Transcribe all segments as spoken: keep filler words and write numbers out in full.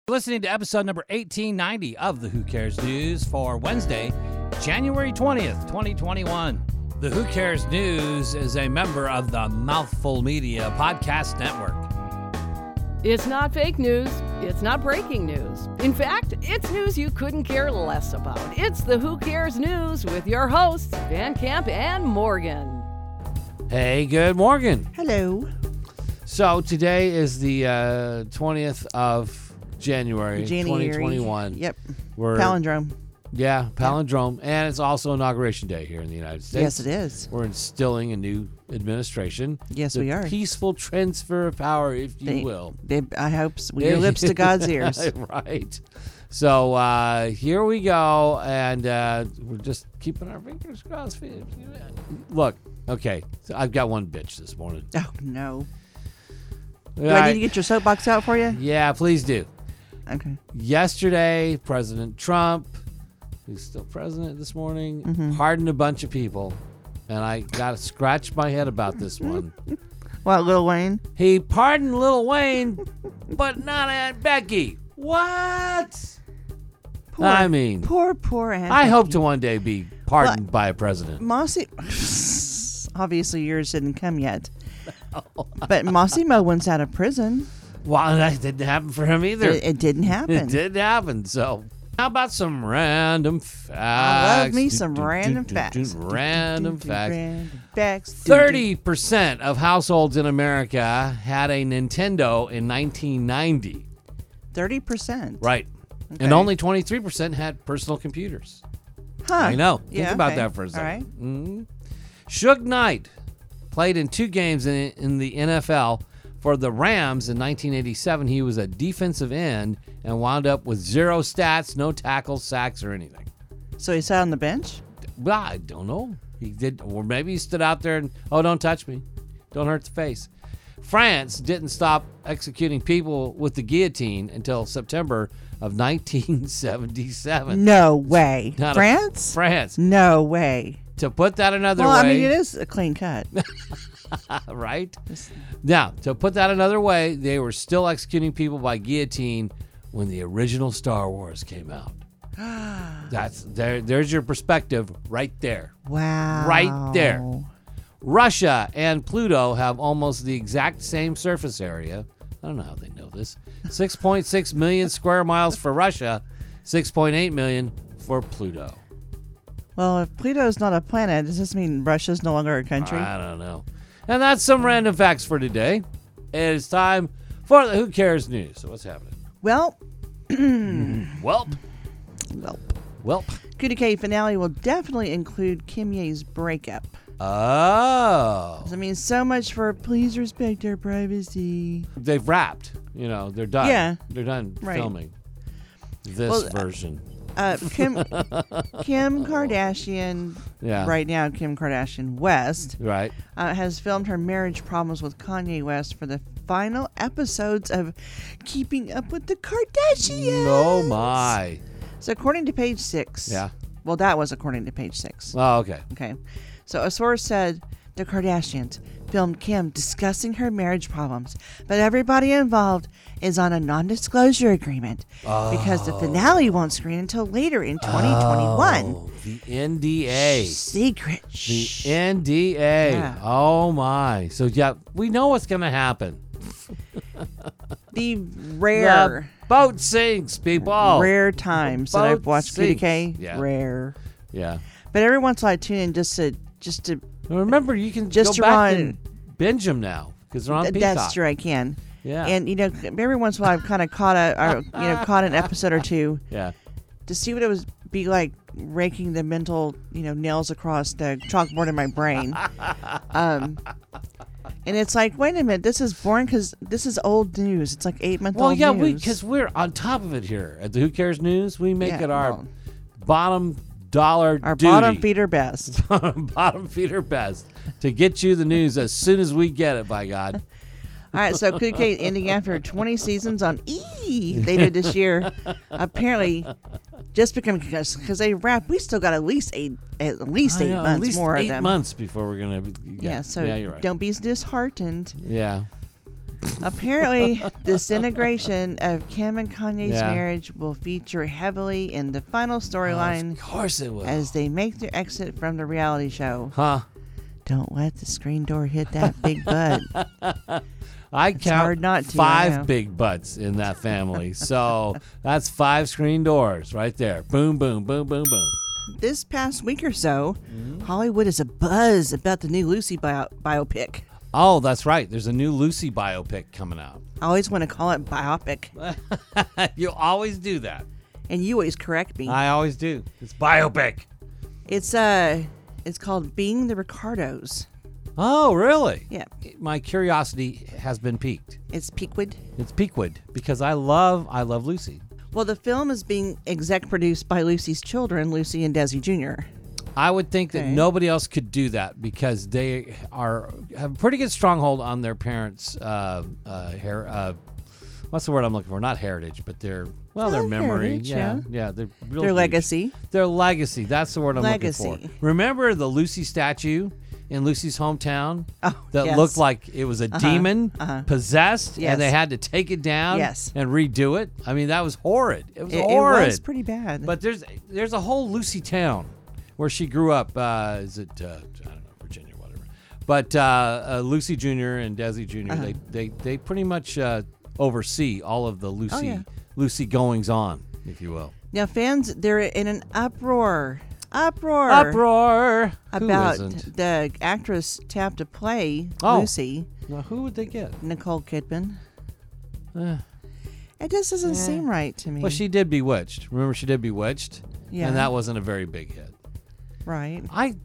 Listening to episode number eighteen ninety of the Who Cares News for Wednesday, January twentieth, twenty twenty-one. The Who Cares News is a member of the Mouthful Media Podcast Network. It's not fake news. It's not breaking news. In fact, it's news you couldn't care less about. It's the Who Cares News with your hosts, Van Camp and Morgan. Hey, good morning. Hello. So today is the uh, twentieth of January, January. twenty twenty-one. Yep. We're, Palindrome. Yeah, palindrome. And it's also Inauguration Day here in the United States. Yes, it is. We're instilling a new administration. Yes, the we are. Peaceful transfer of power, if you They, will. They, I hope so. Your lips to God's ears. Right. So uh, here we go, and uh, we're just keeping our fingers crossed. Look, okay, so I've got one bitch this morning. Oh, no. Do All I right. need to get your soapbox out for you? Yeah, please do. Okay. Yesterday, President Trump, who's still president this morning, Mm-hmm. pardoned a bunch of people, and I got to scratch my head about this one. What, Lil Wayne? He pardoned Lil Wayne, but not Aunt Becky. What? Poor, I mean, poor, poor Aunt I Becky. hope to one day be pardoned Well, by a president. Mossy, obviously yours didn't come yet. But Mossy Mo went out of prison. Well, that didn't happen for him either. It, it didn't happen. It didn't happen. So, how about some random facts? I love me Do, some do, do, random do, do, facts. Random Do, do, do, facts. Random facts. Do, do. Thirty percent of households in America had a Nintendo in nineteen ninety. Thirty percent. Right. Okay. And only twenty-three percent had personal computers. Huh. I know. Think Yeah, about okay. that for a All second. right. Mm-hmm. Suge Knight played in two games in, in the N F L. For the Rams in nineteen eighty-seven, he was a defensive end and wound up with zero stats, no tackles, sacks, or anything. So he sat on the bench? Well, I don't know. He did, or maybe he stood out there and, oh, don't touch me. Don't hurt the face. France didn't stop executing people with the guillotine until September of nineteen seventy-seven. No way. Not a- France? France. No way. To put that another Well, way. I mean, it is a clean cut. Right? Now, to put that another way, they were still executing people by guillotine when the original Star Wars came out. That's there. There's your perspective right there. Wow. Right there. Russia and Pluto have almost the exact same surface area. I don't know how they know this. six point six million square miles for Russia, six point eight million for Pluto. Well, if Pluto's not a planet, does this mean Russia's no longer a country? I don't know. And that's some random facts for today. It is time for the Who Cares News. So what's happening? Well, Welp. well, Welp. Cootie K finale will definitely include Kim Ye's breakup. Oh. I mean, so much for please respect our privacy. They've wrapped. You know, they're done. Yeah. They're done Right. filming this Well, version. Uh, Kim, Kim Kardashian, Yeah. right now, Kim Kardashian West, Right. uh, has filmed her marriage problems with Kanye West for the final episodes of Keeping Up with the Kardashians. Oh, my. So according to Page Six, Yeah. well, that was according to Page Six. Oh, okay. Okay, so a source said the Kardashians filmed Kim discussing her marriage problems, but everybody involved is on a non-disclosure agreement because the finale won't screen until later in twenty twenty-one. Oh, the N D A. Secret. The Shh. N D A. Yeah. Oh, my. So, yeah, we know what's going to happen. The rare, The boat sinks, people. rare times that I've Boat watched Cootie sinks. K. Yeah. Rare. Yeah. But every once in a while I tune in just to, just to, Now remember, you can Just go to back run- and binge them now because they're on th- Peacock. that's true, I can. Yeah. And, you know, every once in a while I've kind of caught a, or, you know, caught an episode or two Yeah. to see what it was be like raking the mental, you know, nails across the chalkboard in my brain. um, and it's like, wait a minute, this is boring because this is old news. It's like eight month Well, old yeah, news. because we, are on top of it here at the Who Cares News. We make Yeah, it our well, bottom dollar our duty. bottom feeder best. bottom feeder best to get you the news as soon as we get it. By God. All right, so Cookie K ending after twenty seasons on E! They did this year. Apparently, just because because they wrap, we still got at least eight at least I eight know, months at least more eight of them. months before we're gonna. Yeah, Yeah, so yeah, you're right. don't be disheartened. Yeah, Apparently, disintegration of Kim and Kanye's Yeah. marriage will feature heavily in the final storyline Of course it will. as they make their exit from the reality show. Huh? Don't let the screen door hit that big butt. I It's count hard not to, I five know. big butts in that family. So that's five screen doors right there. Boom, boom, boom, boom, boom. This past week or so, Hollywood is abuzz about the new Lucy bio- biopic. Oh, that's right. There's a new Lucy biopic coming out. I always want to call it biopic, You always do that. and you always correct me. I always do. It's biopic. It's uh, it's called Being the Ricardos. Oh, really? Yeah, My curiosity has been piqued. it's Peakwood. It's Peakwood because I love I love Lucy. Well, the film is being exec produced by Lucy's children, Lucy and Desi Junior I would think that Okay. nobody else could do that because they are have a pretty good stronghold on their parents' uh, uh, hair. Uh, what's the word I'm looking for? Not heritage, but their well, their Oh, memory. heritage, yeah, yeah. yeah, their real Their huge. legacy. Their legacy. That's the word I'm Legacy. looking for. Remember the Lucy statue in Lucy's hometown Oh, that yes. looked like it was a demon uh-huh. possessed, Yes. and they had to take it down Yes. and redo it. I mean, that was horrid. It was It, it horrid. was pretty bad. But there's there's a whole Lucy town where she grew up. Uh, is it uh, I don't know, Virginia, whatever. But uh, uh, Lucy Junior and Desi Junior Uh-huh. They, they they pretty much uh, oversee all of the Lucy Oh, yeah. Lucy goings on, if you will. now, fans, they're in an uproar, uproar, Uproar. about Who isn't? the actress tapped to play Oh. Lucy, Now, who would they get? Nicole Kidman. Eh. It just doesn't Yeah. seem right to me. Well, she did Bewitched. Remember, she did Bewitched, Yeah. and that wasn't a very big hit. right. I,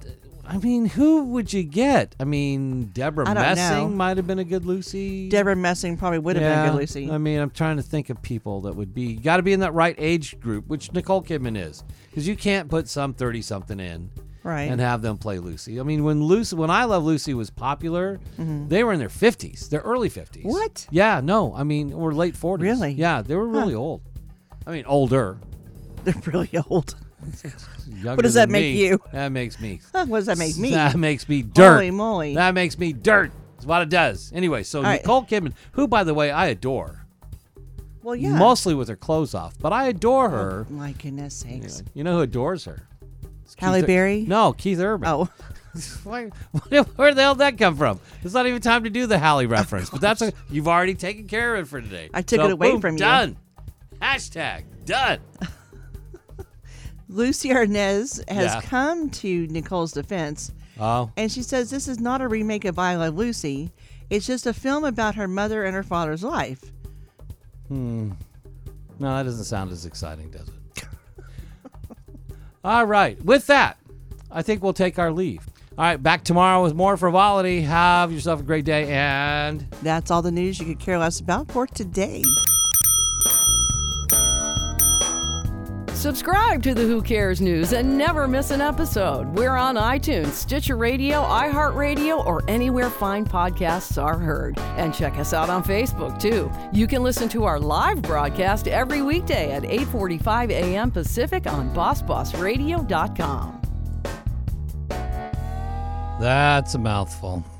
I mean, who would you get? I mean, Deborah I don't Messing know. might have been a good Lucy. Deborah Messing probably would have been a good Lucy. I mean, I'm trying to think of people that would be got to be in that right age group, which Nicole Kidman is, because you can't put some thirty something in right. and have them play Lucy. I mean, when Lucy, when I Love Lucy was popular, they were in their fifties, their early fifties. Mm-hmm. What? Yeah, no, I mean, or late forties. Really? Yeah, they were really old. I mean, older. They're really old. Younger does that than make me. you? That makes me. Huh, what does that make me? That makes me dirt. Holy moly. That makes me dirt. That's what it does. Anyway, so right. Nicole Kidman, who, by the way, I adore. well, yeah. Mostly with her clothes off, but I adore her. My goodness sakes. You know who adores her? It's Keith Halle Ur- Berry? No, Keith Urban. Oh, Why- Where the hell did that come from? It's not even time to do the Halle reference, but that's a, you've already taken care of it for today. I took So, it away boom, from you. Done. Hashtag done. Lucy Arnaz has Yeah. come to Nicole's defense, Oh, and she says this is not a remake of I Love Lucy. It's just a film about her mother and her father's life. no, that doesn't sound as exciting, does it? All right. With that, I think we'll take our leave. All right, back tomorrow with more frivolity. Have yourself a great day, and That's all the news you could care less about for today. Subscribe to the Who Cares News and never miss an episode. We're on iTunes, Stitcher Radio, iHeartRadio, or anywhere fine podcasts are heard. And check us out on Facebook, too. You can listen to our live broadcast every weekday at eight forty-five a.m. Pacific on boss boss radio dot com. that's a mouthful.